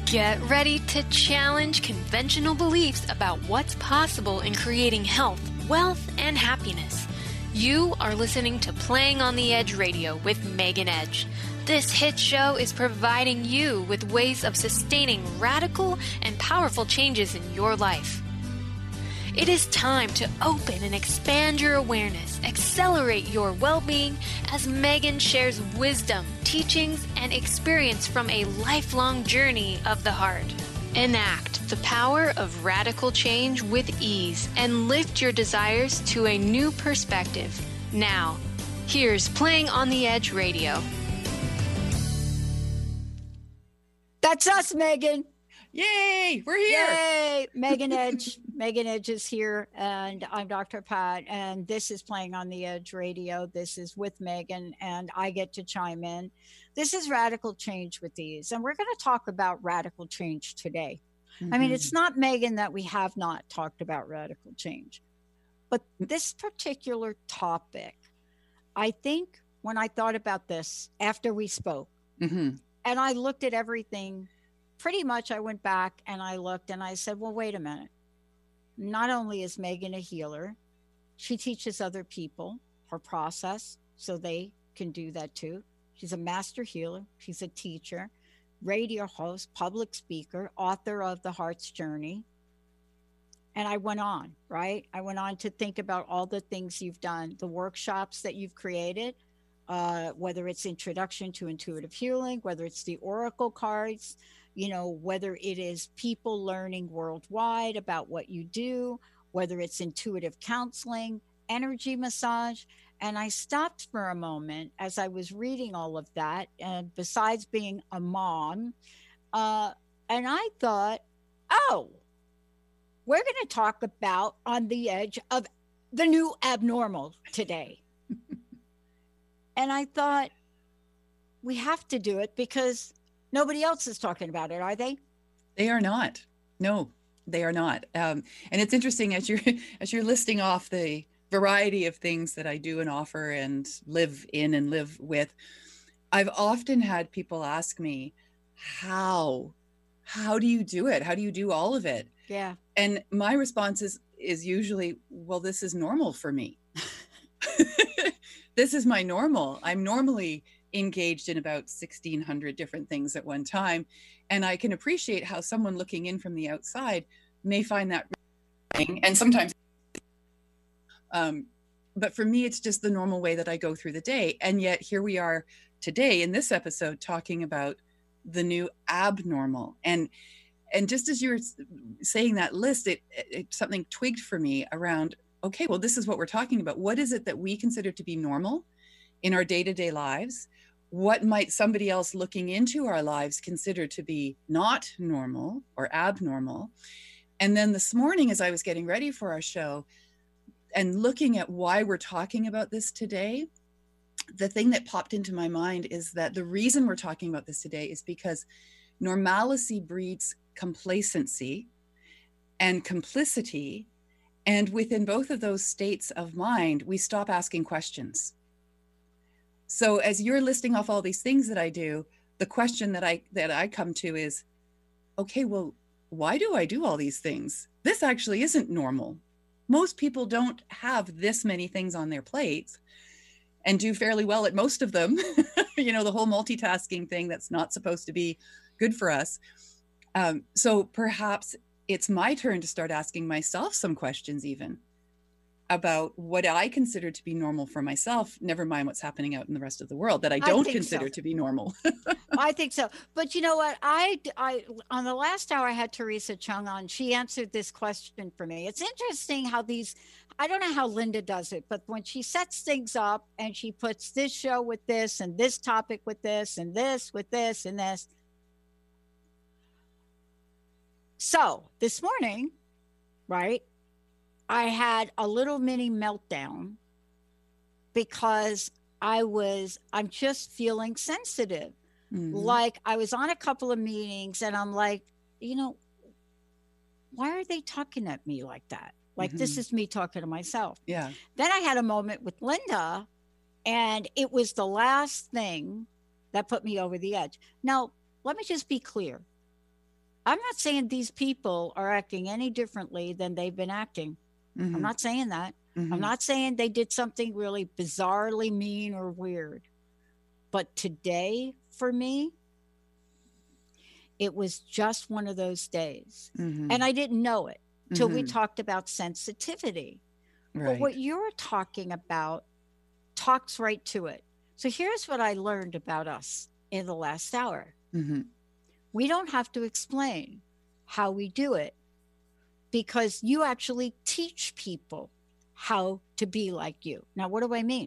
Get ready to challenge conventional beliefs about what's possible in creating health, wealth, and happiness. You are listening to Playing on the Edge Radio with Megan Edge. This hit show is providing you with ways of sustaining radical and powerful changes in your life. It is time to open and expand your awareness, accelerate your well-being as Megan shares wisdom, teachings, and experience from a lifelong journey of the heart. Enact the power of radical change with ease and lift your desires to a new perspective. Now, here's Playing on the Edge Radio. That's us, Megan. Yay, we're here. Yay, Megan Edge. Megan Edge is here, and I'm Dr. Pat, and this is Playing on the Edge Radio. This is with Megan, and I get to chime in. This is Radical Change with Ease, and we're going to talk about radical change today. I mean, it's not, Megan, that we have not talked about radical change, but this particular topic, I think when I thought about this after we spoke, and I looked at everything, pretty much I went back and I looked and I said, well, wait a minute. Not only is Megan a healer, she teaches other people her process so they can do that too. She's a master healer. She's a teacher, radio host, public speaker, author of The Heart's Journey. And I went on, right? I went on to think about all the things you've done, the workshops that you've created, whether it's Introduction to Intuitive Healing, whether it's the Oracle cards, you know, whether it is people learning worldwide about what you do, whether it's intuitive counseling, energy massage. And I stopped for a moment as I was reading all of that, and besides being a mom, and I thought, oh, we're going to talk about on the edge of the new abnormal today. And I thought, we have to do it because nobody else is talking about it, are they? They are not. No, they are not. And it's interesting as you're listing off the variety of things that I do and offer and live in and live with. I've often had people ask me, how do you do it? How do you do all of it? Yeah. And my response is usually, well, this is normal for me. This is my normal. I'm normally engaged in about 1,600 different things at one time. And I can appreciate how someone looking in from the outside may find that, and sometimes, but for me, it's just the normal way that I go through the day. And yet here we are today in this episode talking about the new abnormal. And just as you were saying that list, it something twigged for me around, okay, well, this is what we're talking about. What is it that we consider to be normal in our day-to-day lives? What might somebody else looking into our lives consider to be not normal or abnormal? And then this morning, as I was getting ready for our show and looking at why we're talking about this today, the thing that popped into my mind is that the reason we're talking about this today is because normalcy breeds complacency and complicity. And within both of those states of mind, we stop asking questions. So as you're listing off all these things that I do, the question that I come to is, okay, well, why do I do all these things? This actually isn't normal. Most people don't have this many things on their plates and do fairly well at most of them. You know, the whole multitasking thing that's not supposed to be good for us. So perhaps it's my turn to start asking myself some questions even about what I consider to be normal for myself, never mind what's happening out in the rest of the world that I don't consider to be normal. I think so. But you know what? I on the last hour, I had Teresa Chung on. She answered this question for me. It's interesting how these, I don't know how Linda does it, but when she sets things up and she puts this show with this and this topic with this and this with this and this. So this morning, right, I had a little mini meltdown because I'm just feeling sensitive. Like I was on a couple of meetings and I'm like, you know, why are they talking at me like that? Like this is me talking to myself. Yeah. Then I had a moment with Linda and it was the last thing that put me over the edge. Now, let me just be clear. I'm not saying these people are acting any differently than they've been acting. I'm not saying that. I'm not saying they did something really bizarrely mean or weird. But today, for me, it was just one of those days. And I didn't know it till we talked about sensitivity. Right. But what you're talking about talks right to it. So here's what I learned about us in the last hour. We don't have to explain how we do it because you actually teach people how to be like you. Now, what do I mean?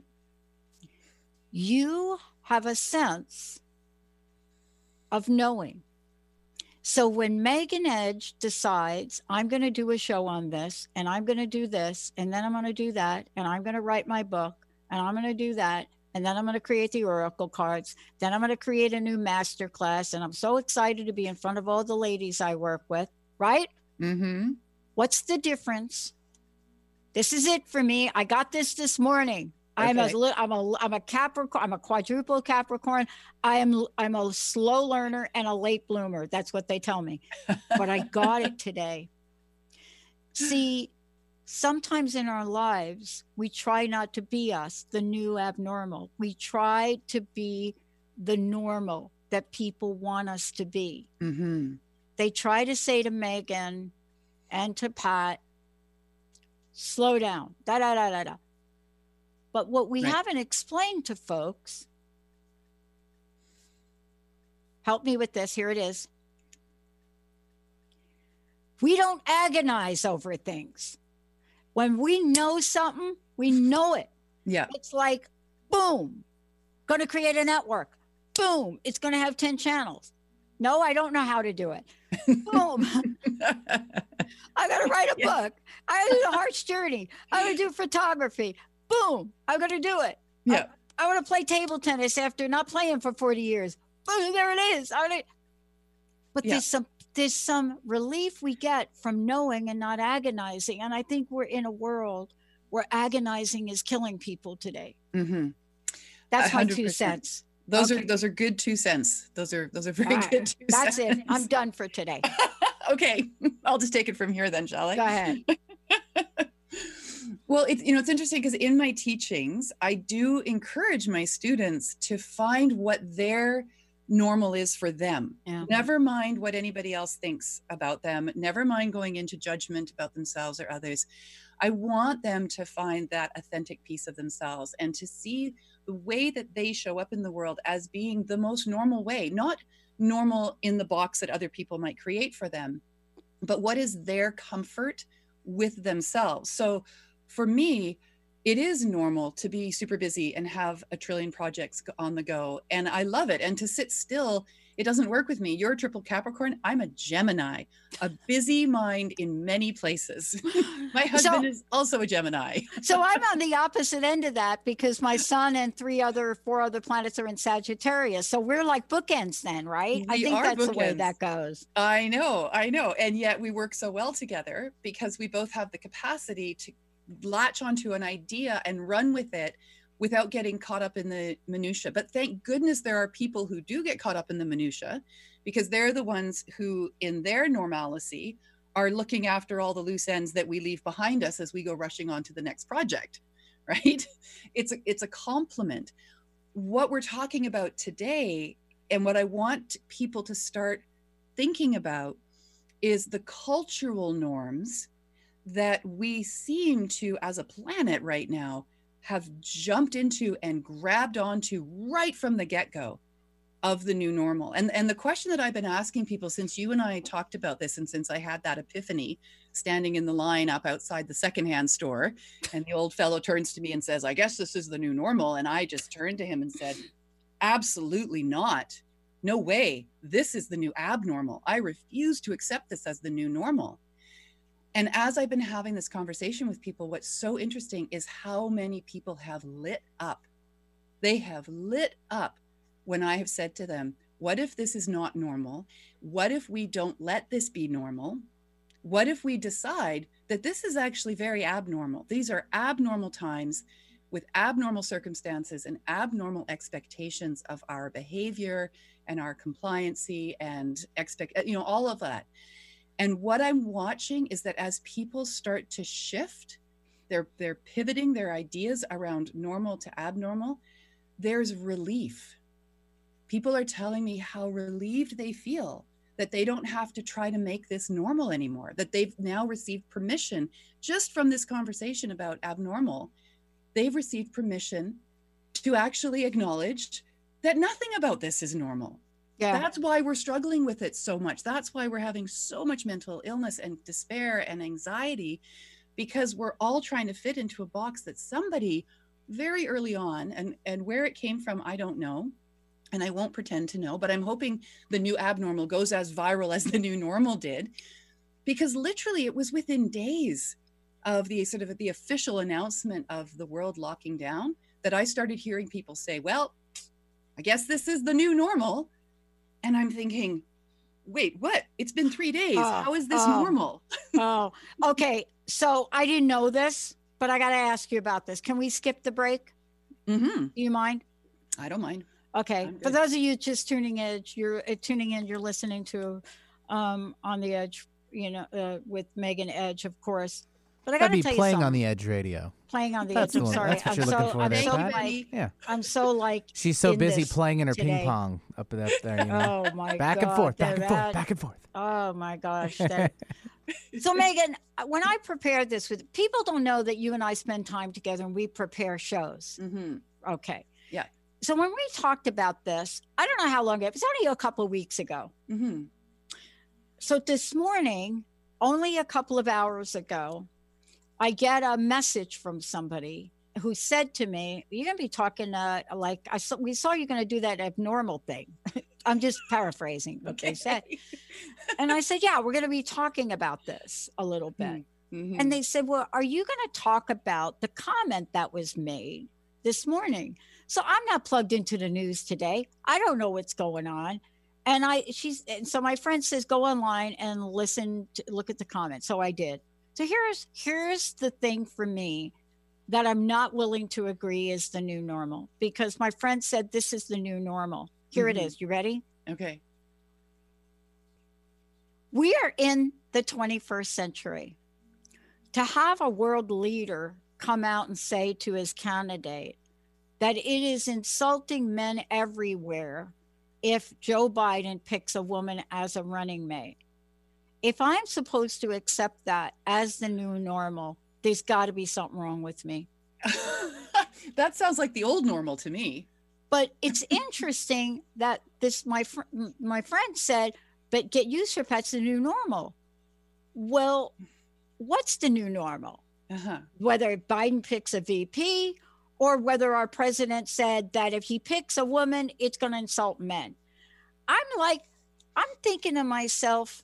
You have a sense of knowing. So when Megan Edge decides, I'm going to do a show on this, and I'm going to do this, and then I'm going to do that, and I'm going to write my book, and I'm going to do that, and then I'm going to create the oracle cards, then I'm going to create a new master class, and I'm so excited to be in front of all the ladies I work with, right? What's the difference? This is it for me. I got this morning. Okay. I'm a Capricorn. I'm a quadruple Capricorn. I'm a slow learner and a late bloomer. That's what they tell me. But I got it today. See, sometimes in our lives, we try not to be us, the new abnormal. We try to be the normal that people want us to be. They try to say to Megan and to Pat, slow down, da-da-da-da-da. But what we haven't explained to folks, help me with this, here it is. We don't agonize over things. When we know something, we know it. Yeah. It's like, boom, going to create a network. Boom, it's going to have 10 channels. No, I don't know how to do it. Boom. I got to write a book. I got to do the Heart's Journey. I got to do photography. Boom, I'm going to do it. Yeah. I want to play table tennis after not playing for 40 years. Boom, there it is. But there's some relief we get from knowing and not agonizing. And I think we're in a world where agonizing is killing people today. That's 100%. My 2 cents. Those are good 2 cents. Those are very good 2 cents. That's it. I'm done for today. Okay. I'll just take it from here then, shall I? Go ahead. Well, it's interesting because in my teachings, I do encourage my students to find what their normal is for them. Never mind what anybody else thinks about them. Never mind going into judgment about themselves or others. I want them to find that authentic piece of themselves and to see the way that they show up in the world as being the most normal way, not normal in the box that other people might create for them, but what is their comfort with themselves. So for me, it is normal to be super busy and have a trillion projects on the go. And I love it. And to sit still, it doesn't work with me. You're a triple Capricorn. I'm a Gemini, a busy mind in many places. My husband is also a Gemini. So I'm on the opposite end of that because my sun and 4 other planets are in Sagittarius. So we're like bookends then, right? I think that's bookends. The way that goes. I know. And yet we work so well together because we both have the capacity to latch onto an idea and run with it without getting caught up in the minutia. But thank goodness there are people who do get caught up in the minutia because they're the ones who in their normalcy are looking after all the loose ends that we leave behind us as we go rushing on to the next project, right? It's a compliment. What we're talking about today and what I want people to start thinking about is the cultural norms that we seem to, as a planet right now, have jumped into and grabbed onto right from the get-go of the new normal. And the question that I've been asking people since you and I talked about this and since I had that epiphany standing in the line up outside the secondhand store, and the old fellow turns to me and says, I guess this is the new normal. And I just turned to him and said, absolutely not. No way. This is the new abnormal. I refuse to accept this as the new normal. And as I've been having this conversation with people, what's so interesting is how many people have lit up. They have lit up when I have said to them, what if this is not normal? What if we don't let this be normal? What if we decide that this is actually very abnormal? These are abnormal times with abnormal circumstances and abnormal expectations of our behavior and our compliancy and all of that. And what I'm watching is that as people start to shift, they're pivoting their ideas around normal to abnormal, there's relief. People are telling me how relieved they feel that they don't have to try to make this normal anymore, that they've now received permission just from this conversation about abnormal. They've received permission to actually acknowledge that nothing about this is normal. Yeah. That's why we're struggling with it so much. That's why we're having so much mental illness and despair and anxiety, because we're all trying to fit into a box that somebody very early on, and where it came from, I don't know. And I won't pretend to know, but I'm hoping the new abnormal goes as viral as the new normal did, because literally it was within days of the sort of the official announcement of the world locking down that I started hearing people say, well, I guess this is the new normal. And I'm thinking, wait, what? It's been 3 days. How is this normal? Okay. So I didn't know this, but I got to ask you about this. Can we skip the break? Mm-hmm. Do you mind? I don't mind. Okay. For those of you just tuning in, you're listening to On the Edge, with Megan Edge, of course. But I got to tell you Playing on the Edge radio. Playing on the Edge. I'm sorry. That's what you're looking for there, Pat. Yeah. I'm so like. She's so busy playing in her ping pong up there. Oh my back God. And forth, back and forth. Oh my gosh. So Megan, when I prepared this people don't know that you and I spend time together and we prepare shows. Mm-hmm. Okay. Yeah. So when we talked about this, I don't know how long ago, it was only a couple of weeks ago. Mm-hmm. So this morning, only a couple of hours ago, I get a message from somebody who said to me, you're going to be talking we saw you going to do that abnormal thing. I'm just paraphrasing what they said. And I said, yeah, we're going to be talking about this a little bit. Mm-hmm. And they said, well, are you going to talk about the comment that was made this morning? So I'm not plugged into the news today. I don't know what's going on. And so my friend says, go online and look at the comments. So I did. So here's the thing for me that I'm not willing to agree is the new normal, because my friend said this is the new normal. Here it is. You ready? Okay. We are in the 21st century. To have a world leader come out and say to his candidate that it is insulting men everywhere if Joe Biden picks a woman as a running mate. If I'm supposed to accept that as the new normal, there's got to be something wrong with me. That sounds like the old normal to me. But it's interesting that my friend said, but get used to it, that's the new normal. Well, what's the new normal? Uh-huh. Whether Biden picks a VP or whether our president said that if he picks a woman, it's going to insult men. I'm thinking to myself,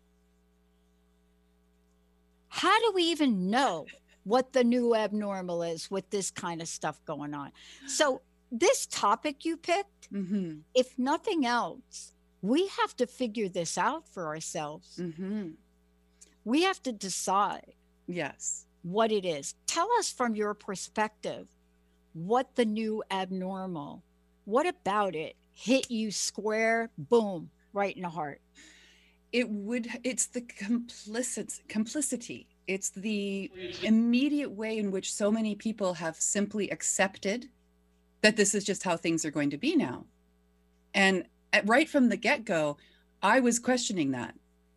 how do we even know what the new abnormal is with this kind of stuff going on? So this topic you picked, mm-hmm. if nothing else, we have to figure this out for ourselves. Mm-hmm. We have to decide what it is. Tell us from your perspective what the new abnormal, what about it hit you square, boom, right in the heart? It's the complicity. It's the immediate way in which so many people have simply accepted that this is just how things are going to be now. And right from the get-go, I was questioning that.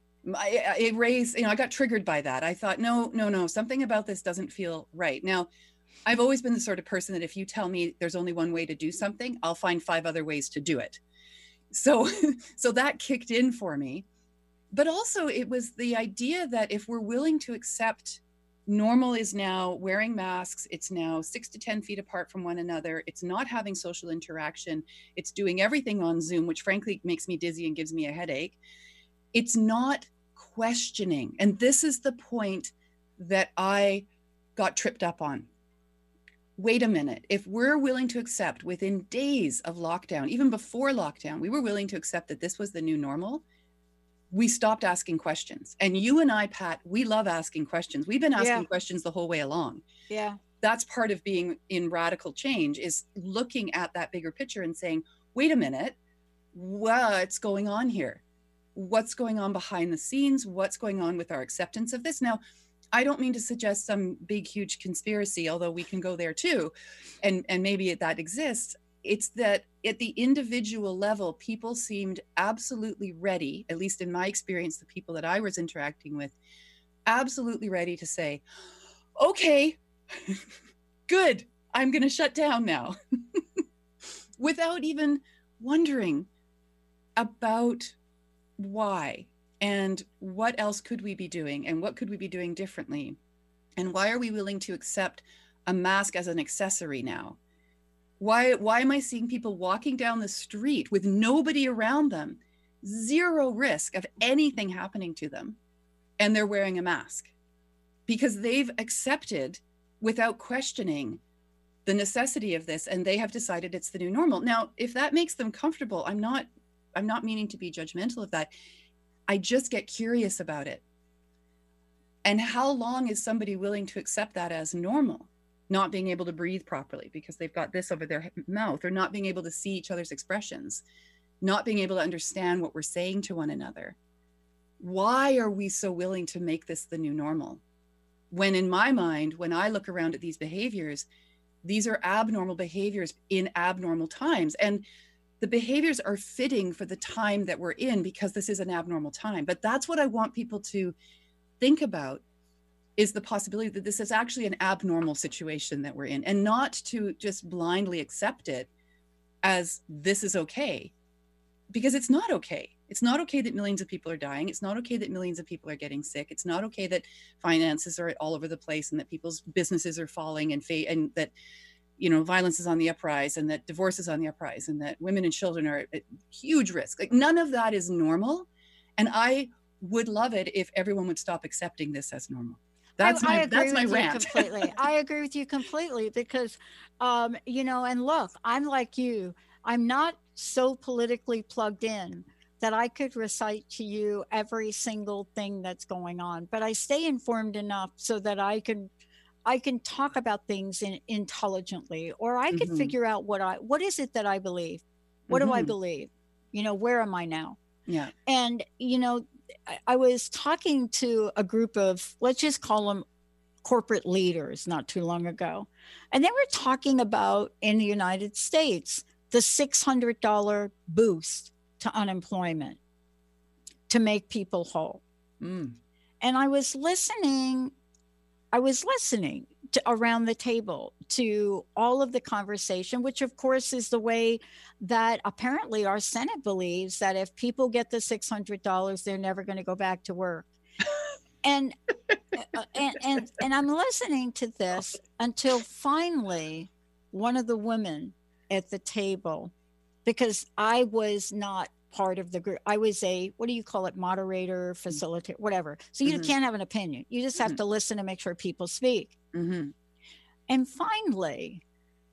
I got triggered by that. I thought, no, something about this doesn't feel right. Now, I've always been the sort of person that if you tell me there's only one way to do something, I'll find 5 other ways to do it. So that kicked in for me. But also it was the idea that if we're willing to accept normal is now wearing masks, it's now 6 to 10 feet apart from one another, it's not having social interaction, it's doing everything on Zoom, which frankly makes me dizzy and gives me a headache. It's not questioning. And this is the point that I got tripped up on. Wait a minute. If we're willing to accept within days of lockdown, even before lockdown, we were willing to accept that this was the new normal, we stopped asking questions. And you and I, Pat, we love asking questions. We've been asking questions the whole way along. Yeah. that's part of being in radical change, is looking at that bigger picture and saying, wait a minute, what's going on here? What's going on behind the scenes? What's going on with our acceptance of this? Now, I don't mean to suggest some big, huge conspiracy, although we can go there too, and maybe that exists. It's that at the individual level, people seemed absolutely ready, at least in my experience, the people that I was interacting with, absolutely ready to say, okay, good, I'm going to shut down now, without even wondering about why and what else could we be doing and what could we be doing differently, and why are we willing to accept a mask as an accessory now? Why am I seeing people walking down the street with nobody around them, zero risk of anything happening to them, and they're wearing a mask? Because they've accepted without questioning the necessity of this, and they have decided it's the new normal. Now, if that makes them comfortable, I'm not meaning to be judgmental of that. I just get curious about it. And how long is somebody willing to accept that as normal? Not being able to breathe properly because they've got this over their mouth, or not being able to see each other's expressions, not being able to understand what we're saying to one another. Why are we so willing to make this the new normal? When in my mind, when I look around at these behaviors, these are abnormal behaviors in abnormal times. And the behaviors are fitting for the time that we're in because this is an abnormal time. But that's what I want people to think about, is the possibility that this is actually an abnormal situation that we're in, and not to just blindly accept it as this is okay, because it's not okay. It's not okay that millions of people are dying. It's not okay that millions of people are getting sick. It's not okay that finances are all over the place and that people's businesses are falling, and that, you know, violence is on the uprise, and that divorce is on the uprise, and that women and children are at huge risk. Like, none of that is normal. And I would love it if everyone would stop accepting this as normal. That's my rant. Completely. I agree with you completely because, you know, and look, I'm like you. I'm not so politically plugged in that I could recite to you every single thing that's going on, but I stay informed enough so that I can talk about things intelligently, or I could figure out what is it that I believe? What do I believe? You know, where am I now? Yeah. And, you know, I was talking to a group of, let's just call them corporate leaders, not too long ago. And they were talking about, in the United States, the $600 boost to unemployment to make people whole. And I was listening to around the table to all of the conversation, which of course is the way that apparently our Senate believes, that if people get the $600, they're never going to go back to work. And I'm listening to this until finally one of the women at the table, because I was not part of the group. I was a, what do you call it? Moderator, facilitator, whatever. So you can't have an opinion. You just have to listen and make sure people speak. And finally,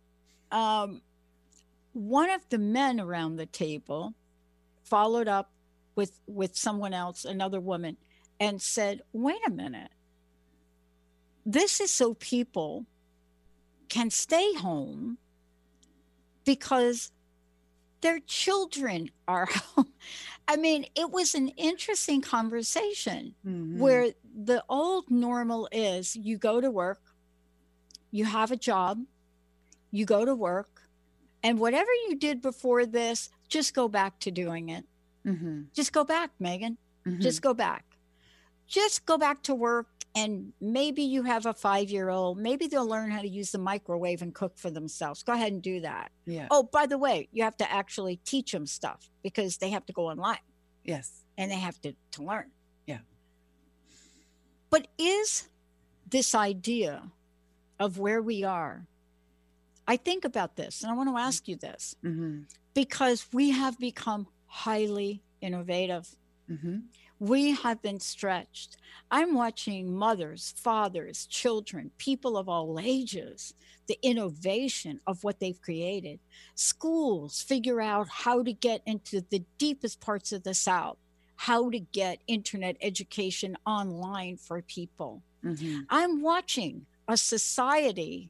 one of the men around the table followed up with someone else, another woman, and said, wait a minute. This is so people can stay home because their children are home. I mean, it was an interesting conversation where the old normal is you go to work, you have a job, you go to work, and whatever you did before this, just go back to doing it. Just go back, Megan. Just go back. Just go back to work, and maybe you have a 5-year-old. Maybe they'll learn how to use the microwave and cook for themselves. Go ahead and do that. Yeah. Oh, by the way, you have to actually teach them stuff because they have to go online. Yes. And they have to learn. Yeah. But is this idea of where we are, I think about this, and I want to ask you this, because we have become highly innovative. We have been stretched. I'm watching mothers, fathers, children, people of all ages, the innovation of what they've created. Schools figure out how to get into the deepest parts of the South, how to get internet education online for people. I'm watching a society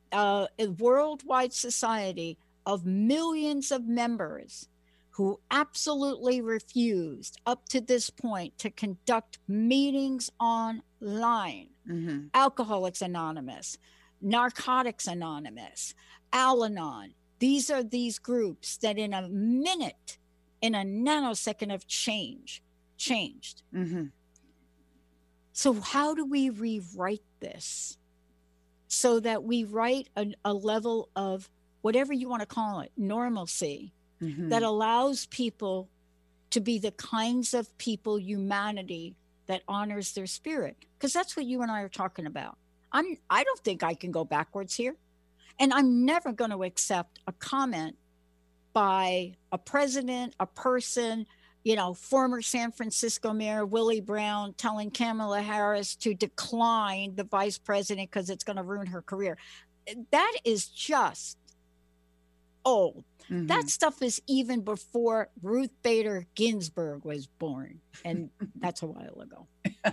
a worldwide society of millions of members who absolutely refused up to this point to conduct meetings online. Mm-hmm. Alcoholics Anonymous, Narcotics Anonymous, Al-Anon. These are these groups that in a minute, in a nanosecond of changed. Mm-hmm. So how do we rewrite this so that we write a level of whatever you want to call it, normalcy, Mm-hmm. that allows people to be the kinds of people, humanity that honors their spirit? Because that's what you and I are talking about. I don't think I can go backwards here. And I'm never going to accept a comment by a president, a person, former San Francisco Mayor Willie Brown telling Kamala Harris to decline the vice president because it's going to ruin her career. That is just old. Mm-hmm. That stuff is even before Ruth Bader Ginsburg was born. And that's a while ago.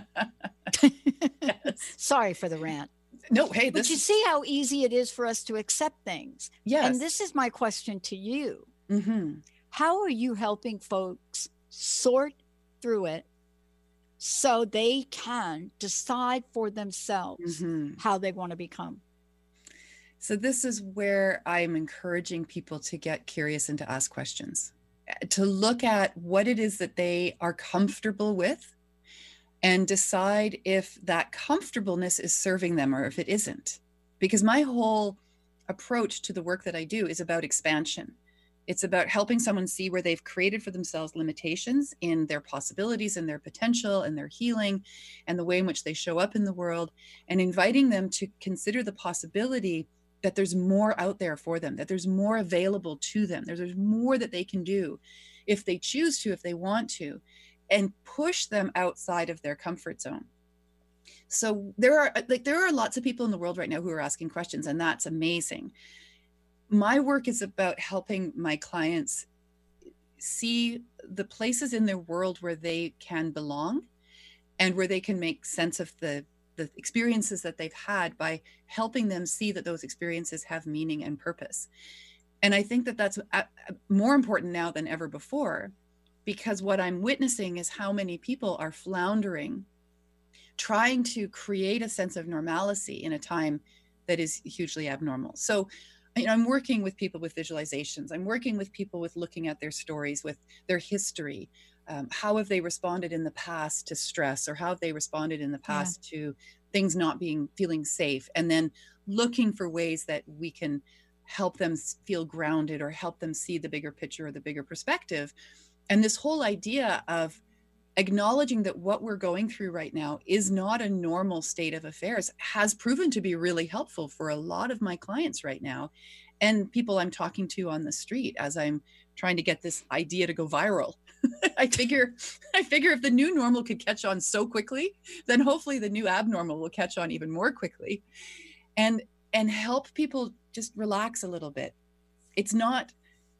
Yes. Sorry for the rant. No, hey, but you see how easy it is for us to accept things. Yes. And this is my question to you. Mm-hmm. How are you helping folks sort through it so they can decide for themselves Mm-hmm. how they want to become? So this is where I'm encouraging people to get curious and to ask questions, to look at what it is that they are comfortable with and decide if that comfortableness is serving them or if it isn't. Because my whole approach to the work that I do is about expansion. It's about helping someone see where they've created for themselves limitations in their possibilities and their potential and their healing and the way in which they show up in the world, and inviting them to consider the possibility that there's more out there for them, that there's more available to them. There's more that they can do if they choose to, if they want to, and push them outside of their comfort zone. So there are lots of people in the world right now who are asking questions, and that's amazing. My work is about helping my clients see the places in their world where they can belong and where they can make sense of the experiences that they've had by helping them see that those experiences have meaning and purpose. And I think that that's more important now than ever before, because what I'm witnessing is how many people are floundering, trying to create a sense of normalcy in a time that is hugely abnormal. So, I'm working with people with visualizations. I'm working with people with looking at their stories, with their history. How have they responded in the past to stress, or how have they responded in the past to things not feeling safe? And then looking for ways that we can help them feel grounded or help them see the bigger picture or the bigger perspective. And this whole idea of acknowledging that what we're going through right now is not a normal state of affairs has proven to be really helpful for a lot of my clients right now, and people I'm talking to on the street as I'm trying to get this idea to go viral. I figure if the new normal could catch on so quickly, then hopefully the new abnormal will catch on even more quickly, and help people just relax a little bit. It's not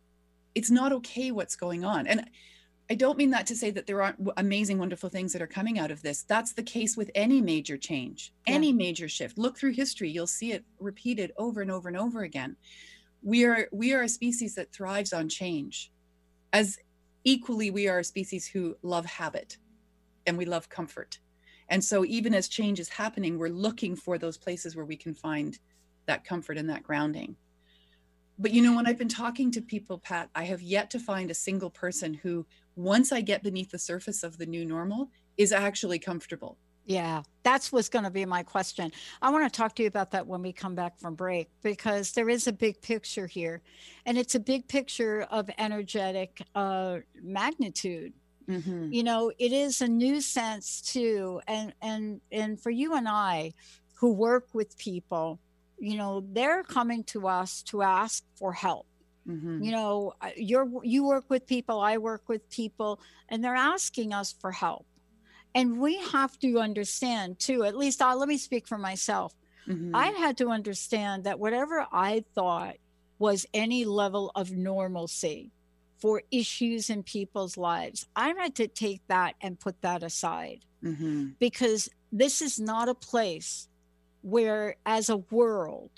okay what's going on. And I don't mean that to say that there aren't amazing, wonderful things that are coming out of this. That's the case with any major change, any major shift. Look through history, you'll see it repeated over and over and over again. We are a species that thrives on change. As equally, we are a species who love habit and we love comfort. And so even as change is happening, we're looking for those places where we can find that comfort and that grounding. But when I've been talking to people, Pat, I have yet to find a single person who, once I get beneath the surface of the new normal, is actually comfortable. Yeah, that's what's going to be my question. I want to talk to you about that when we come back from break, because there is a big picture here, and it's a big picture of energetic magnitude. Mm-hmm. It is a new sense too. And for you and I who work with people, they're coming to us to ask for help. Mm-hmm. You work with people, I work with people, and they're asking us for help. And we have to understand too, at least let me speak for myself. Mm-hmm. I had to understand that whatever I thought was any level of normalcy for issues in people's lives, I had to take that and put that aside. Mm-hmm. Because this is not a place where, as a world,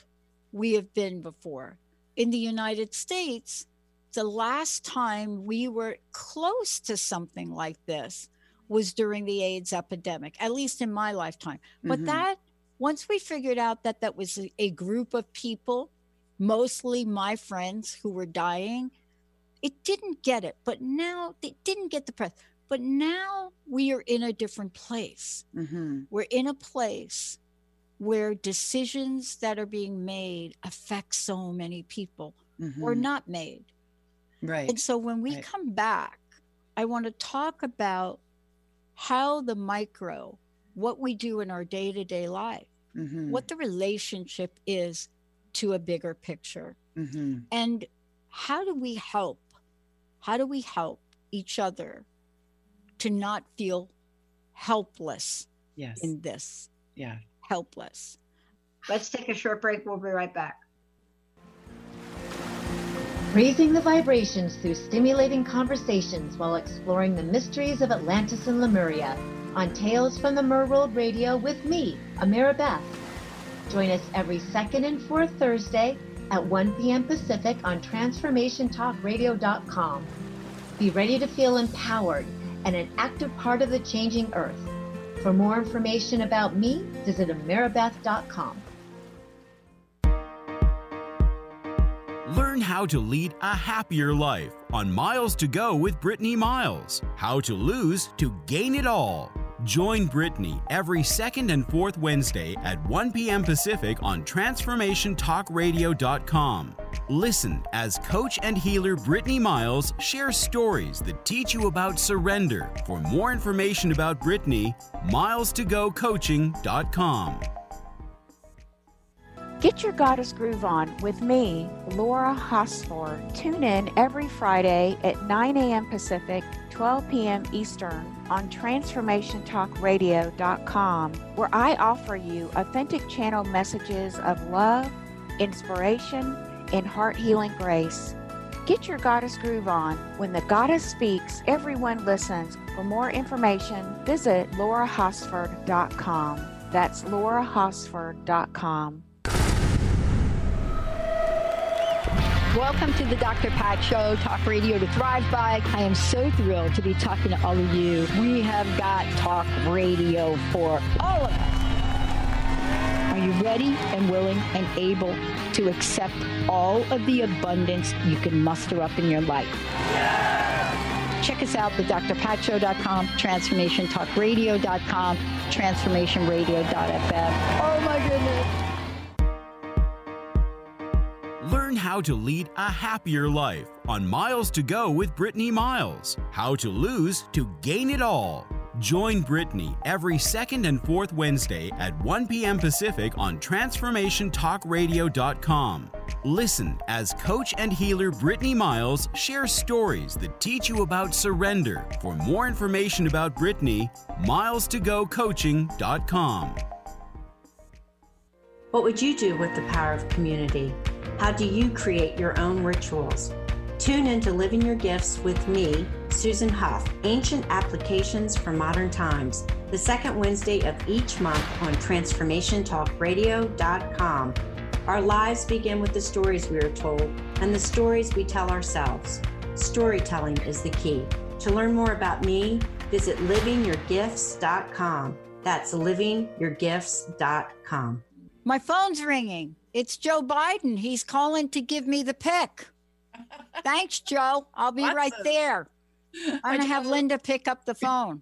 we have been before. In the United States, the last time we were close to something like this was during the AIDS epidemic, at least in my lifetime. But that, once we figured out that that was a group of people, mostly my friends who were dying, it didn't get it. But now they didn't get the press. But now we are in a different place. We're in a place where decisions that are being made affect so many people or not made. Right. And so when we come back, I want to talk about how the micro, what we do in our day-to-day life, what the relationship is to a bigger picture. And how do we help? How do we help each other to not feel helpless in this? Helpless. Let's take a short break. We'll be right back. Raising the vibrations through stimulating conversations while exploring the mysteries of Atlantis and Lemuria on Tales from the Merworld Radio with me, Amira Beth. Join us every second and fourth Thursday at 1 p.m. Pacific on TransformationTalkRadio.com. Be ready to feel empowered and an active part of the changing earth. For more information about me, visit amirabeth.com. Learn how to lead a happier life on Miles to Go with Brittany Miles. How to lose to gain it all. Join Brittany every second and fourth Wednesday at 1 p.m. Pacific on TransformationTalkRadio.com. Listen as coach and healer Brittany Miles shares stories that teach you about surrender. For more information about Brittany, milestogocoaching.com. Get your Goddess Groove On with me, Laura Hosford. Tune in every Friday at 9 a.m. Pacific, 12 p.m. Eastern on TransformationTalkRadio.com, where I offer you authentic channel messages of love, inspiration, and heart-healing grace. Get your Goddess Groove On. When the Goddess speaks, everyone listens. For more information, visit laurahosford.com. That's laurahosford.com. Welcome to the Dr. Pat Show, Talk Radio to Thrive By. I am so thrilled to be talking to all of you. We have got talk radio for all of us. Are you ready and willing and able to accept all of the abundance you can muster up in your life? Yeah! Check us out at drpatshow.com, transformationtalkradio.com, transformationradio.fm. Oh my goodness. Learn how to lead a happier life on Miles to Go with Brittany Miles. How to lose to gain it all. Join Brittany every second and fourth Wednesday at 1 p.m. Pacific on TransformationTalkRadio.com. Listen as coach and healer Brittany Miles shares stories that teach you about surrender. For more information about Brittany, milestogocoaching.com. What would you do with the power of community? How do you create your own rituals? Tune in to Living Your Gifts with me, Susan Huff, Ancient Applications for Modern Times, the second Wednesday of each month on TransformationTalkRadio.com. Our lives begin with the stories we are told and the stories we tell ourselves. Storytelling is the key. To learn more about me, visit livingyourgifts.com. That's livingyourgifts.com. My phone's ringing. It's Joe Biden. He's calling to give me the pick. Thanks, Joe. I'll be right there. I'm going to have Linda pick up the phone.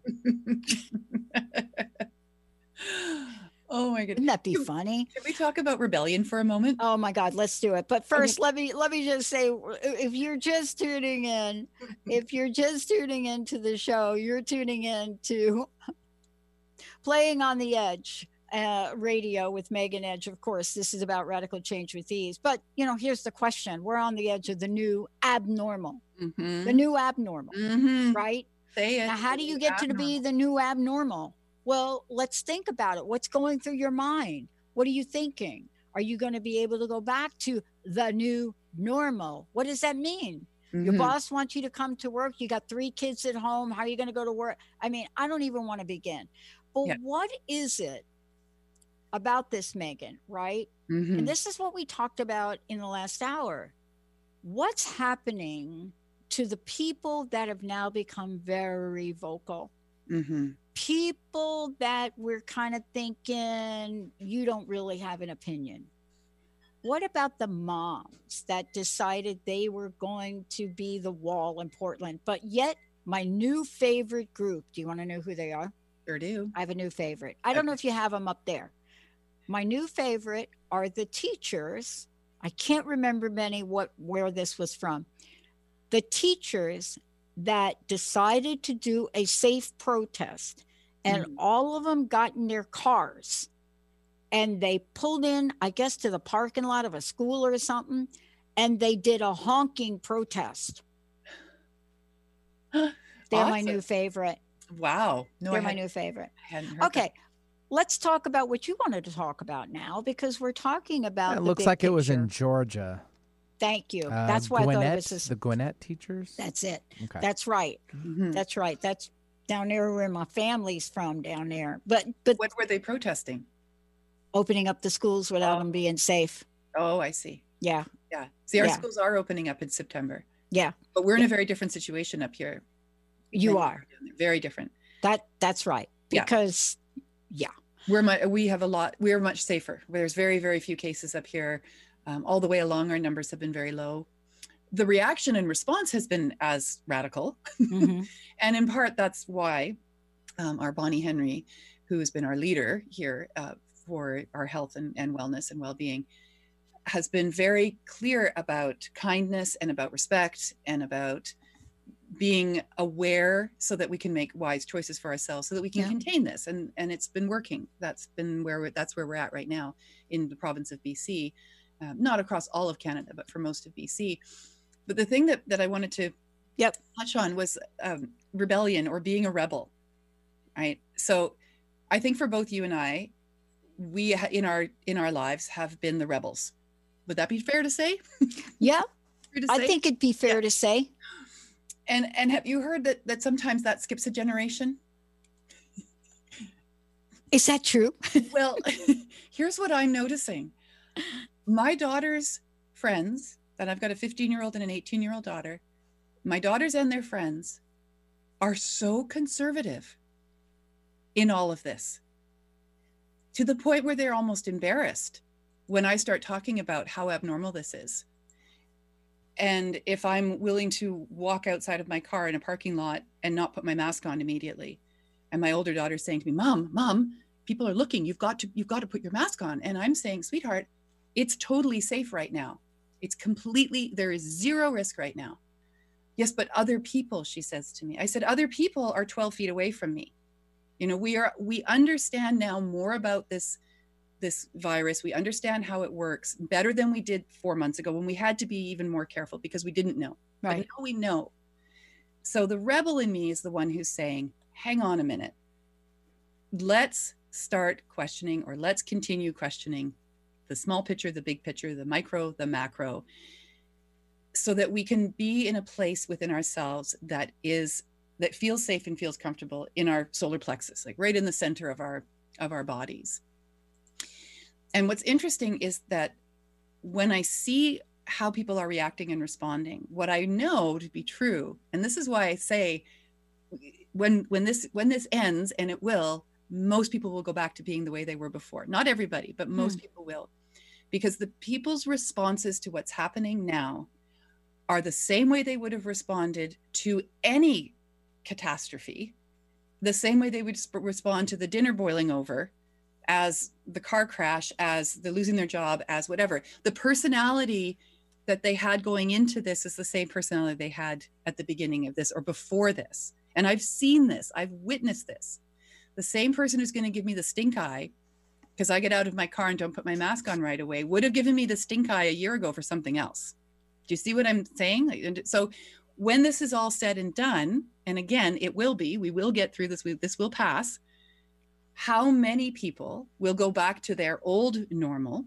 Oh my goodness. Wouldn't that be funny? Can we talk about rebellion for a moment? Oh my God, let's do it. But first, let me just say, if you're just tuning in to the show, you're tuning in to Playing on the Edge. Radio with Megan Edge. Of course, this is about radical change with ease. But, here's the question. We're on the edge of the new abnormal. The new abnormal, right? Say it. Now, how do you get to be the new abnormal? Well, let's think about it. What's going through your mind? What are you thinking? Are you going to be able to go back to the new normal? What does that mean? Your boss wants you to come to work. You got 3 kids at home. How are you going to go to work? I mean, I don't even want to begin. But what is it about this, Megan, right? Mm-hmm. And this is what we talked about in the last hour. What's happening to the people that have now become very vocal? Mm-hmm. People that we're kind of thinking, you don't really have an opinion. What about the moms that decided they were going to be the wall in Portland? But yet, my new favorite group, do you want to know who they are? Sure do. I have a new favorite. I don't know if you have them up there. My new favorite are the teachers. I can't remember where this was from. The teachers that decided to do a safe protest, and all of them got in their cars and they pulled in, I guess, to the parking lot of a school or something, and they did a honking protest. They're Awesome. my new favorite. Wow. No, They're my new favorite. I hadn't heard Okay. that. Let's talk about what you wanted to talk about now, because we're talking about It the looks big like it was picture. in Georgia. Thank you. That's why I thought it was this. The Gwinnett teachers? That's it. Okay. That's right. Mm-hmm. That's right. That's down there where my family's from down there. But What were they protesting? opening up the schools without them being safe. Oh, I see. Yeah. Yeah. See, our Yeah. schools are opening up in September, Yeah. but we're in a very different situation up here. You than are. very different. That's right. Yeah. Because We're much safer. There's very, very few cases up here. All the way along, our numbers have been very low. The reaction and response has been as radical. Mhm. And in part, that's why our Bonnie Henry, who has been our leader here for our health and wellness and well-being, has been very clear about kindness and about respect and about being aware so that we can make wise choices for ourselves, so that we can contain this. And it's been working. That's where we're at right now in the province of BC, not across all of Canada, but for most of BC. But the thing that I wanted to touch on was rebellion, or being a rebel, right? So I think for both you and I, we in our lives have been the rebels. Would that be fair to say? Yeah. Fair to I say? think it'd be fair to say. And have you heard that sometimes that skips a generation? Is that true? Well, here's what I'm noticing. My daughter's friends, and I've got a 15-year-old and an 18-year-old daughter, my daughters and their friends are so conservative in all of this, to the point where they're almost embarrassed when I start talking about how abnormal this is. And if I'm willing to walk outside of my car in a parking lot and not put my mask on immediately, and my older daughter's saying to me, Mom, people are looking, you've got to put your mask on. And I'm saying, sweetheart, it's totally safe right now. It's completely, there is zero risk right now. Yes, but other people, she says to me. I said, other people are 12 feet away from me. You know, we understand now more about this virus. We understand how it works better than we did 4 months ago, when we had to be even more careful because we didn't know. Right. But now we know. So the rebel in me is the one who's saying, hang on a minute. Let's start questioning, or let's continue questioning the small picture, the big picture, the micro, the macro, so that we can be in a place within ourselves that feels safe and feels comfortable in our solar plexus, like right in the center of our bodies. And what's interesting is that when I see how people are reacting and responding, what I know to be true, and this is why I say, when this ends, and it will, most people will go back to being the way they were before. Not everybody, but most people will. Because the people's responses to what's happening now are the same way they would have responded to any catastrophe, the same way they would respond to the dinner boiling over, as the car crash, as the losing their job, as whatever. The personality that they had going into this is the same personality they had at the beginning of this or before this. And I've seen this, I've witnessed this. The same person who's going to give me the stink eye because I get out of my car and don't put my mask on right away would have given me the stink eye a year ago for something else. Do you see what I'm saying? So when this is all said and done, and again, we will get through this, this will pass. How many people will go back to their old normal,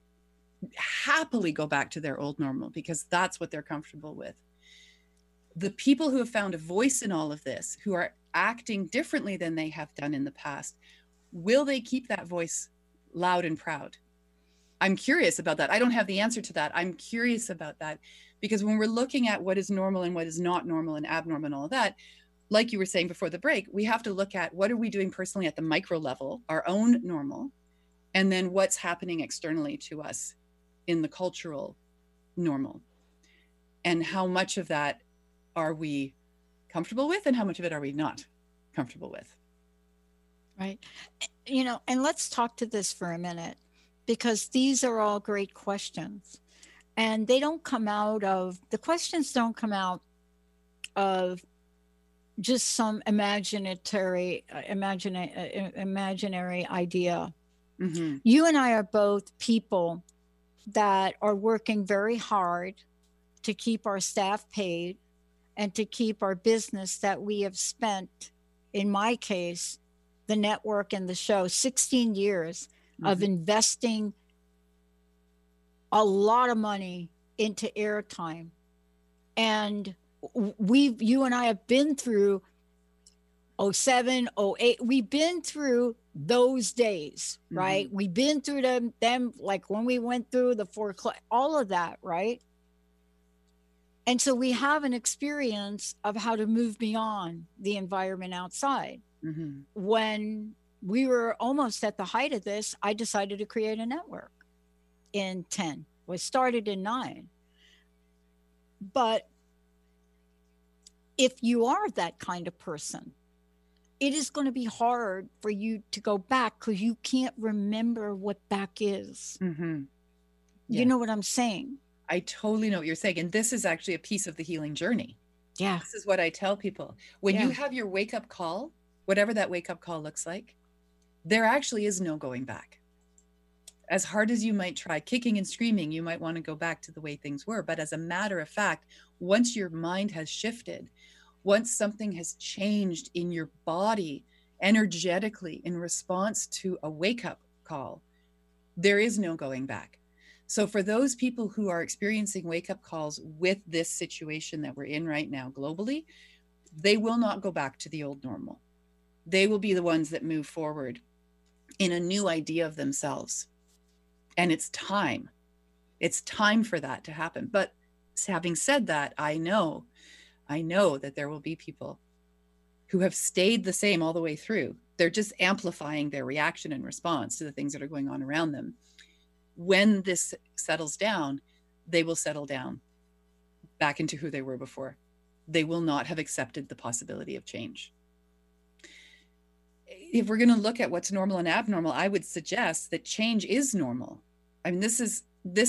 happily go back to their old normal, because that's what they're comfortable with? The people who have found a voice in all of this, who are acting differently than they have done in the past, will they keep that voice loud and proud. I'm curious about that. I don't have the answer to that. I'm curious about that, because when we're looking at what is normal and what is not normal and abnormal and all of that, like you were saying before the break, we have to look at what are we doing personally at the micro level, our own normal, and then what's happening externally to us in the cultural normal, and how much of that are we comfortable with and how much of it are we not comfortable with. Right. You know, and let's talk to this for a minute, because these are all great questions, and they don't come out of, the questions don't come out of just some imaginary idea. Mm-hmm. You and I are both people that are working very hard to keep our staff paid and to keep our business that we have spent, in my case, the network and the show, 16 years of investing a lot of money into airtime. And you and I have been through 07, 08. We've been through those days, right? Mm-hmm. We've been through them like when we went through the foreclosure, all of that, right? And so we have an experience of how to move beyond the environment outside. Mm-hmm. When we were almost at the height of this, I decided to create a network in 10. We started in 9. But if you are that kind of person, it is going to be hard for you to go back, because you can't remember what back is. Mm-hmm. Yeah. You know what I'm saying? I totally know what you're saying. And this is actually a piece of the healing journey. Yeah. This is what I tell people. When you have your wake-up call, whatever that wake-up call looks like, there actually is no going back. As hard as you might try, kicking and screaming, you might want to go back to the way things were. But as a matter of fact, once your mind has shifted, once something has changed in your body energetically in response to a wake-up call, there is no going back. So for those people who are experiencing wake-up calls with this situation that we're in right now globally, they will not go back to the old normal. They will be the ones that move forward in a new idea of themselves. And it's time. It's time for that to happen. But having said that, I know that there will be people who have stayed the same all the way through. They're just amplifying their reaction and response to the things that are going on around them. When this settles down, they will settle down back into who they were before. They will not have accepted the possibility of change. If we're going to look at what's normal and abnormal, I would suggest that change is normal. I mean, this has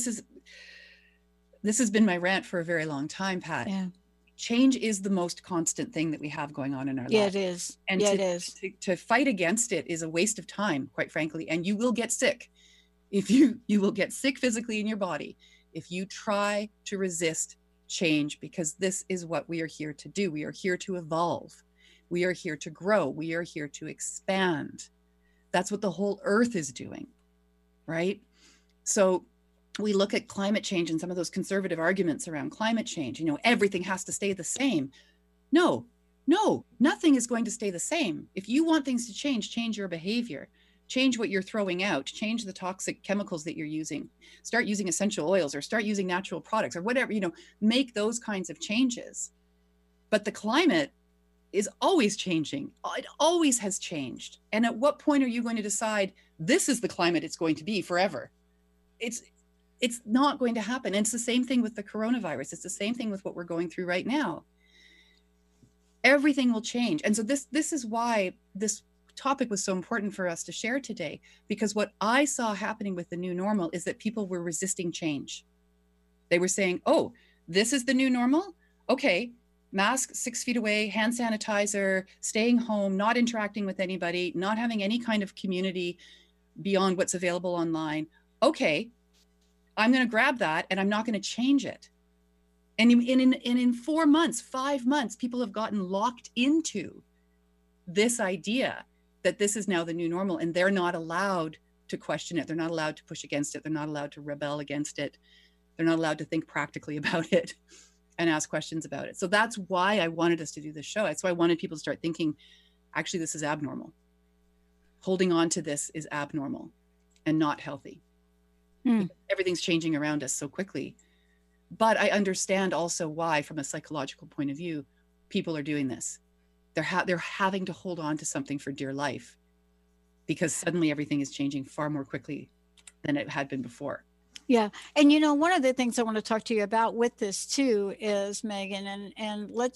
been my rant for a very long time, Pat. Yeah. Change is the most constant thing that we have going on in our lives. Yeah, it is. And it is. To fight against it is a waste of time, quite frankly. And you will get sick. If you will get sick physically in your body if you try to resist change, because this is what we are here to do. We are here to evolve. We are here to grow. We are here to expand. That's what the whole earth is doing, right? So we look at climate change and some of those conservative arguments around climate change, everything has to stay the same. No, nothing is going to stay the same. If you want things to change your behavior, change what you're throwing out, change the toxic chemicals that you're using, start using essential oils or start using natural products or whatever, make those kinds of changes. But the climate is always changing. It always has changed. And at what point are you going to decide this is the climate it's going to be forever? It's not going to happen. And it's the same thing with the coronavirus. It's the same thing with what we're going through right now. Everything will change. And so this is why this topic was so important for us to share today, because what I saw happening with the new normal is that people were resisting change. They were saying, oh, this is the new normal? Okay, mask 6 feet away, hand sanitizer, staying home, not interacting with anybody, not having any kind of community beyond what's available online. Okay, I'm going to grab that and I'm not going to change it. And in 4 months, 5 months, people have gotten locked into this idea that this is now the new normal, and they're not allowed to question it. They're not allowed to push against it. They're not allowed to rebel against it. They're not allowed to think practically about it and ask questions about it. So that's why I wanted us to do this show. That's why I wanted people to start thinking, actually, this is abnormal. Holding on to this is abnormal. and not healthy. Everything's changing around us so quickly. But I understand also why, from a psychological point of view, people are doing this. They're having to hold on to something for dear life because suddenly everything is changing far more quickly than it had been before. Yeah. And, you know, one of the things I want to talk to you about with this too is, Megan, and let's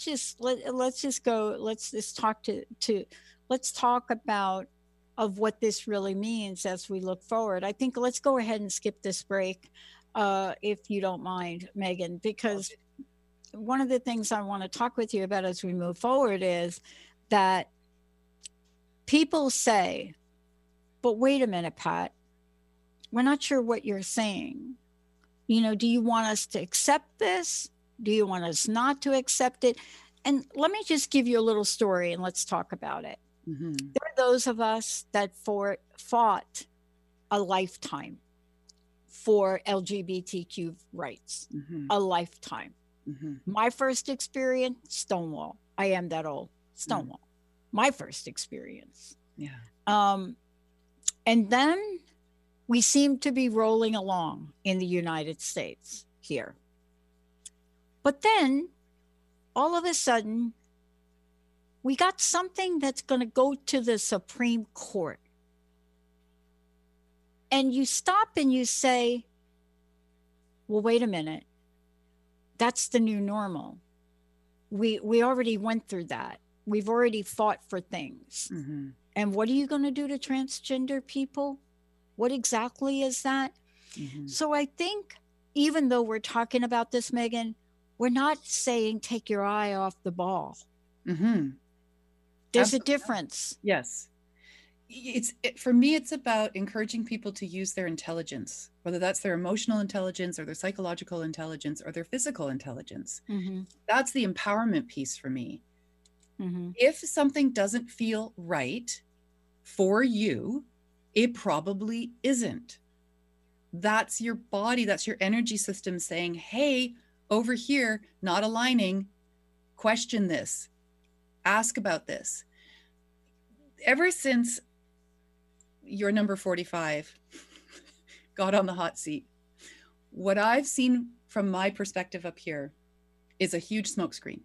talk about of what this really means as we look forward. I think let's go ahead and skip this break, if you don't mind, Megan, because one of the things I want to talk with you about as we move forward is that people say, but wait a minute, Pat, we're not sure what you're saying. You know, do you want us to accept this? Do you want us not to accept it? And let me just give you a little story and let's talk about it. Mm-hmm. There are those of us that fought a lifetime for LGBTQ rights, a lifetime. My first experience, Stonewall. I am that old. Stonewall. My first experience. Yeah. And then we seem to be rolling along in the United States here. But then all of a sudden, we got something that's going to go to the Supreme Court. And you stop and you say, well, wait a minute. That's the new normal. We already went through that. We've already fought for things. And what are you going to do to transgender people? What exactly is that? So I think even though we're talking about this, Megan, we're not saying take your eye off the ball. There's a difference. Yes. For me, it's about encouraging people to use their intelligence, whether that's their emotional intelligence or their psychological intelligence or their physical intelligence. That's the empowerment piece for me. If something doesn't feel right for you, it probably isn't. That's your body, that's your energy system saying, hey, over here, not aligning, question this, ask about this. Ever since your number 45 got on the hot seat, what I've seen from my perspective up here is a huge smokescreen.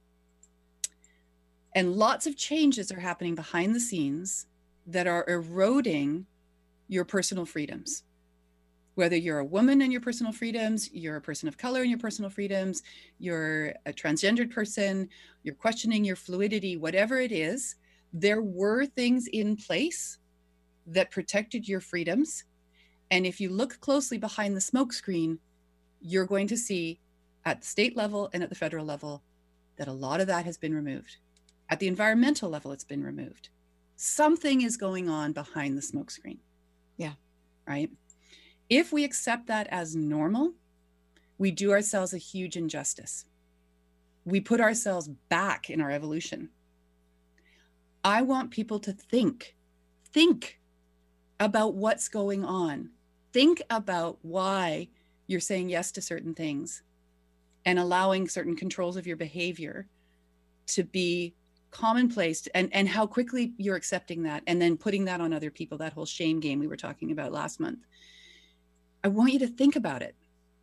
And lots of changes are happening behind the scenes that are eroding your personal freedoms. Whether you're a woman and your personal freedoms, you're a person of color and your personal freedoms, you're a transgendered person, you're questioning your fluidity, whatever it is, there were things in place that protected your freedoms. And if you look closely behind the smokescreen, you're going to see at the state level and at the federal level that a lot of that has been removed. At the environmental level, it's been removed. Something is going on behind the smokescreen. Yeah. Right? If we accept that as normal, we do ourselves a huge injustice. We put ourselves back in our evolution. I want people to think about what's going on. Think about why you're saying yes to certain things and allowing certain controls of your behavior to be commonplace, and how quickly you're accepting that and then putting that on other people, that whole shame game we were talking about last month. I want you to think about it.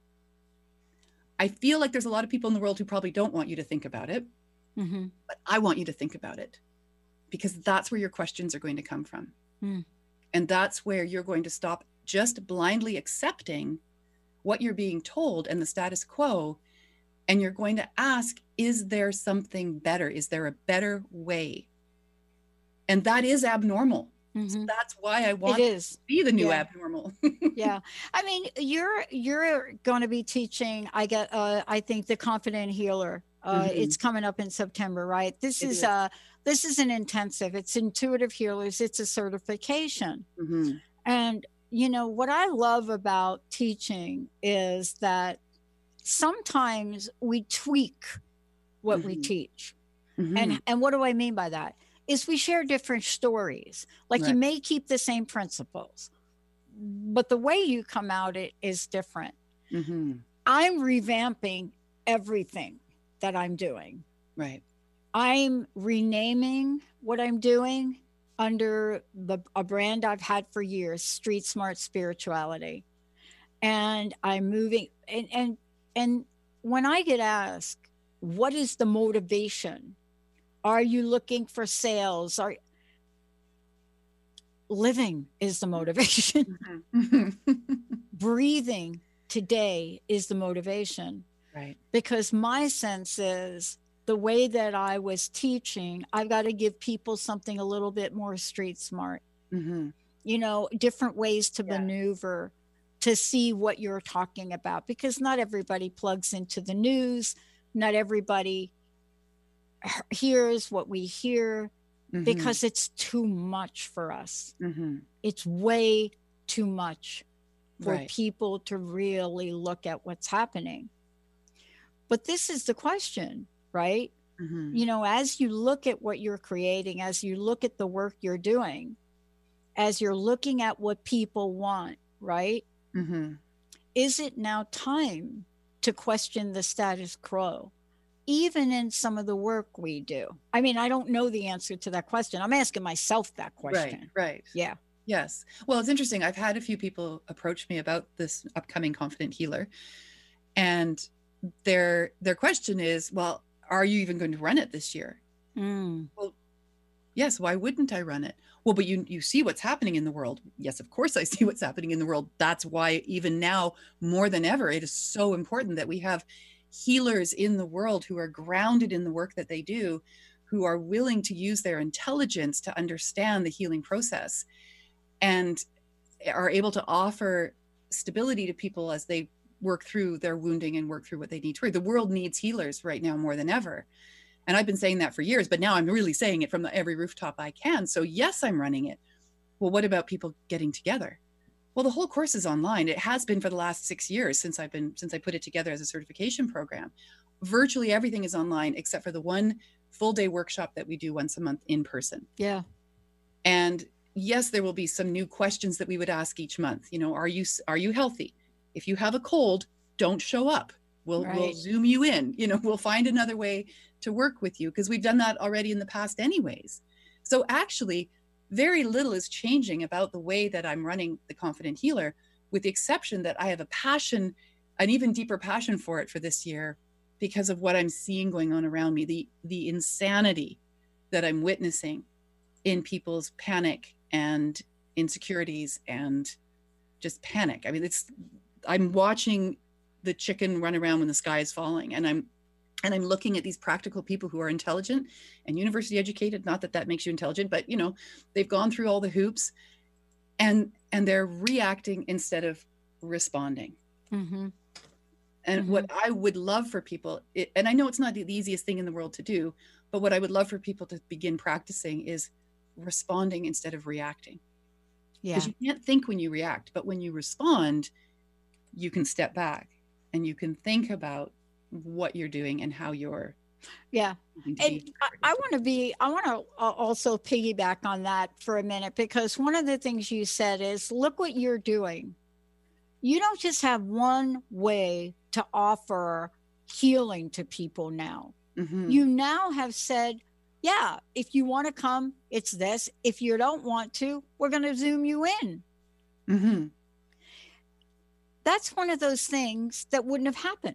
I feel like there's a lot of people in the world who probably don't want you to think about it, but I want you to think about it because that's where your questions are going to come from. And that's where you're going to stop just blindly accepting what you're being told and the status quo. And you're going to ask, is there something better? Is there a better way? And that is abnormal. So that's why I want to be the new abnormal. Yeah. I mean, you're going to be teaching, I think, the Confident Healer. It's coming up in September, right? This is an intensive. It's Intuitive Healers. It's a certification. And, you know, what I love about teaching is that sometimes we tweak what we teach. And what do I mean by that? Is we share different stories. Like you may keep the same principles, but the way you come out it is different. I'm revamping everything that I'm doing. Right. I'm renaming what I'm doing. under a brand I've had for years, Street Smart Spirituality. And I'm moving, and when I get asked, what is the motivation? Are you looking for sales? Living is the motivation. Breathing today is the motivation. Right. Because my sense is the way that I was teaching, I've got to give people something a little bit more street smart, you know, different ways to maneuver to see what you're talking about, because not everybody plugs into the news. Not everybody hears what we hear, because it's too much for us. It's way too much for people to really look at what's happening. But this is the question, right? You know, as you look at what you're creating, as you look at the work you're doing, as you're looking at what people want, right? Is it now time to question the status quo, even in some of the work we do? I mean, I don't know the answer to that question. I'm asking myself that question. Right. Yeah. Yes. Well, it's interesting. I've had a few people approach me about this upcoming Confident Healer, and their question is, well, are you even going to run it this year? Well, yes. Why wouldn't I run it? Well, but you see what's happening in the world. Yes, of course I see what's happening in the world. That's why even now, more than ever, it is so important that we have healers in the world who are grounded in the work that they do, who are willing to use their intelligence to understand the healing process and are able to offer stability to people as they work through their wounding and work through what they need to. The world needs healers right now more than ever. And I've been saying that for years, but now I'm really saying it from every rooftop I can. So yes, I'm running it. Well, what about people getting together? Well, the whole course is online. It has been for the last 6 years since I put it together as a certification program. Virtually everything is online except for the one full day workshop that we do once a month in person. Yeah. And yes, there will be some new questions that we would ask each month. You know, are you healthy? If you have a cold, don't show up. We'll Zoom you in. You know, we'll find another way to work with you, because we've done that already in the past anyways. So actually, very little is changing about the way that I'm running the Confident Healer, with the exception that I have a passion, an even deeper passion for it for this year, because of what I'm seeing going on around me, the insanity that I'm witnessing in people's panic and insecurities and just panic. I mean, I'm watching the chicken run around when the sky is falling, and I'm looking at these practical people who are intelligent and university educated. Not that that makes you intelligent, but you know, they've gone through all the hoops, and they're reacting instead of responding. And what I would love for people, and I know it's not the easiest thing in the world to do, but what I would love for people to begin practicing is responding instead of reacting. Because you can't think when you react, but when you respond, you can step back and you can think about what you're doing and how you're. Yeah. And I want to also piggyback on that for a minute, because one of the things you said is, look what you're doing. You don't just have one way to offer healing to people now. You now have said, yeah, if you want to come, it's this. If you don't want to, we're going to Zoom you in. That's one of those things that wouldn't have happened.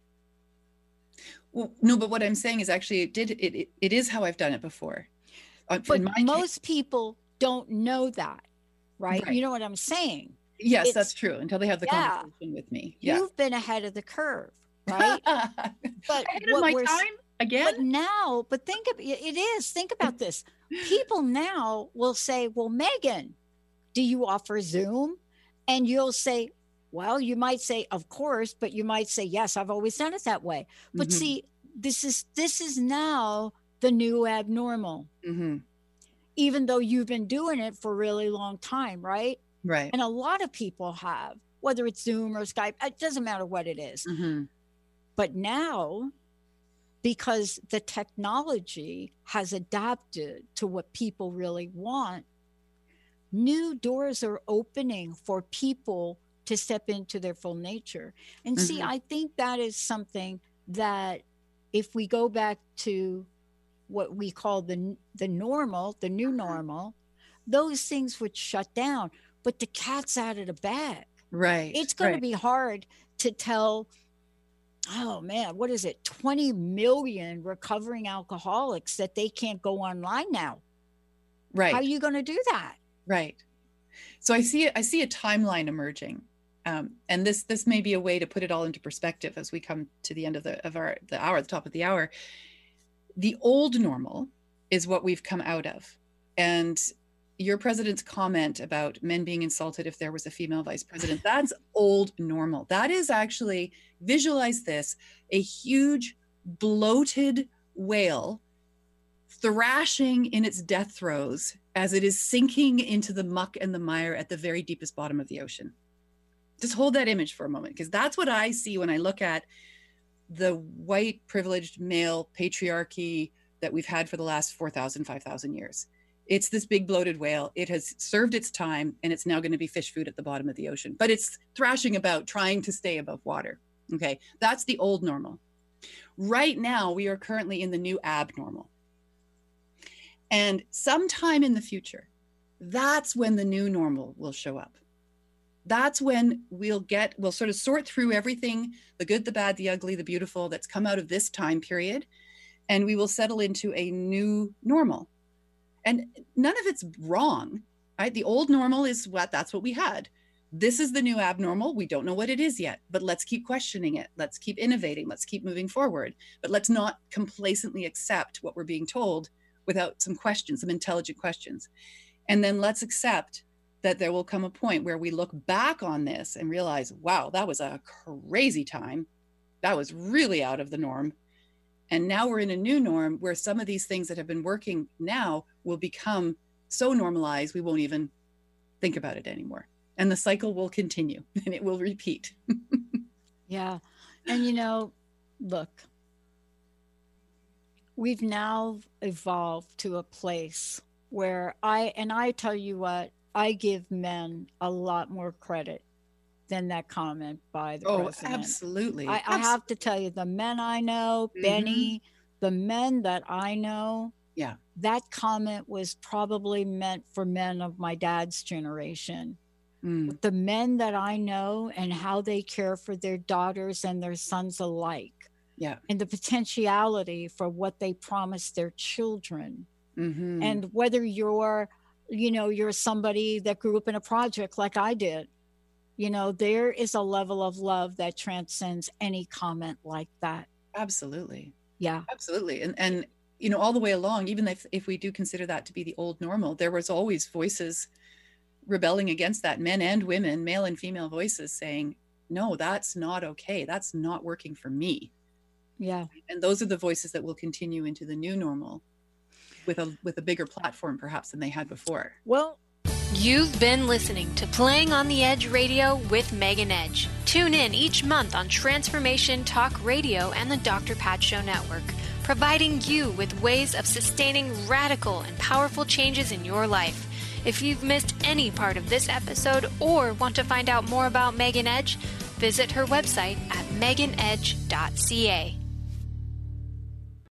Well, no, but what I'm saying is actually it is how I've done it before. But most people don't know that, right? You know what I'm saying? Yes, that's true. Until they have the conversation with me. Yeah. You've been ahead of the curve, right? But ahead of my time again. But now, think about this. People now will say, well, Megan, do you offer Zoom? And you'll say, well, you might say, of course, but you might say, yes, I've always done it that way. But see, this is now the new abnormal, even though you've been doing it for a really long time, right? Right. And a lot of people have, whether it's Zoom or Skype, it doesn't matter what it is. But now, because the technology has adapted to what people really want, new doors are opening for people to step into their full nature. And see, I think that is something that if we go back to what we call the normal, the new normal, those things would shut down. But the cat's out of the bag. Right. It's going to be hard to tell, oh man, what is it? 20 million recovering alcoholics that they can't go online now. Right. How are you going to do that? Right. So I see a timeline emerging. And this may be a way to put it all into perspective as we come to the end of the top of the hour. The old normal is what we've come out of. And your president's comment about men being insulted if there was a female vice president, that's old normal. That is actually, visualize this, a huge bloated whale thrashing in its death throes as it is sinking into the muck and the mire at the very deepest bottom of the ocean. Just hold that image for a moment, because that's what I see when I look at the white privileged male patriarchy that we've had for the last 4,000, 5,000 years. It's this big bloated whale. It has served its time, and it's now going to be fish food at the bottom of the ocean. But it's thrashing about, trying to stay above water. Okay, that's the old normal. Right now, we are currently in the new abnormal. And sometime in the future, that's when the new normal will show up. That's when we'll sort of sort through everything, the good, the bad, the ugly, the beautiful that's come out of this time period, and we will settle into a new normal. And none of it's wrong, right? The old normal is that's what we had. This is the new abnormal. We don't know what it is yet, but let's keep questioning it. Let's keep innovating. Let's keep moving forward. But let's not complacently accept what we're being told without some questions, some intelligent questions. And then let's accept that there will come a point where we look back on this and realize, wow, that was a crazy time. That was really out of the norm. And now we're in a new norm where some of these things that have been working now will become so normalized, we won't even think about it anymore. And the cycle will continue and it will repeat. Yeah. And look, we've now evolved to a place where I tell you what, I give men a lot more credit than that comment by the president. Absolutely. I have to tell you, the men I know, Benny, the men that I know, that comment was probably meant for men of my dad's generation. The men that I know and how they care for their daughters and their sons alike. Yeah. And the potentiality for what they promise their children. And whether you're somebody that grew up in a project like I did, there is a level of love that transcends any comment like that. Absolutely. Yeah. Absolutely. And all the way along, even if we do consider that to be the old normal, there was always voices rebelling against that, men and women, male and female voices saying, no, that's not okay. That's not working for me. Yeah. And those are the voices that will continue into the new normal with a bigger platform perhaps than they had before. Well, you've been listening to Playing on the Edge Radio with Megan Edge. Tune in each month on Transformation Talk Radio and the Dr. Pat Show Network, providing you with ways of sustaining radical and powerful changes in your life. If you've missed any part of this episode or want to find out more about Megan Edge, visit her website at meganedge.ca.